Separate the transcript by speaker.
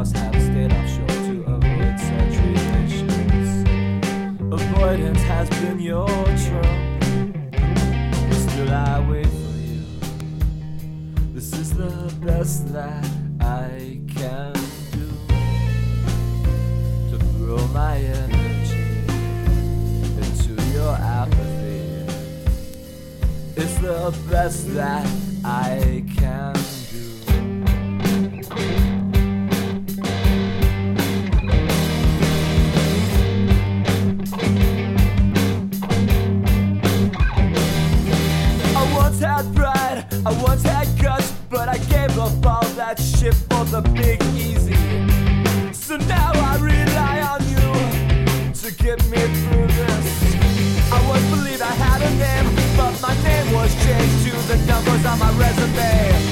Speaker 1: else have stayed offshore to avoid situations. Avoidance has been your trump, but still I wait for you. This is the best that I can do, to throw my energy into your apathy. It's the best that I can do. I once had pride, I once had guts, but I gave up all that shit for the big easy. So now I rely on you to get me through this. I once believed I had a name, but my name was changed to the numbers on my resume.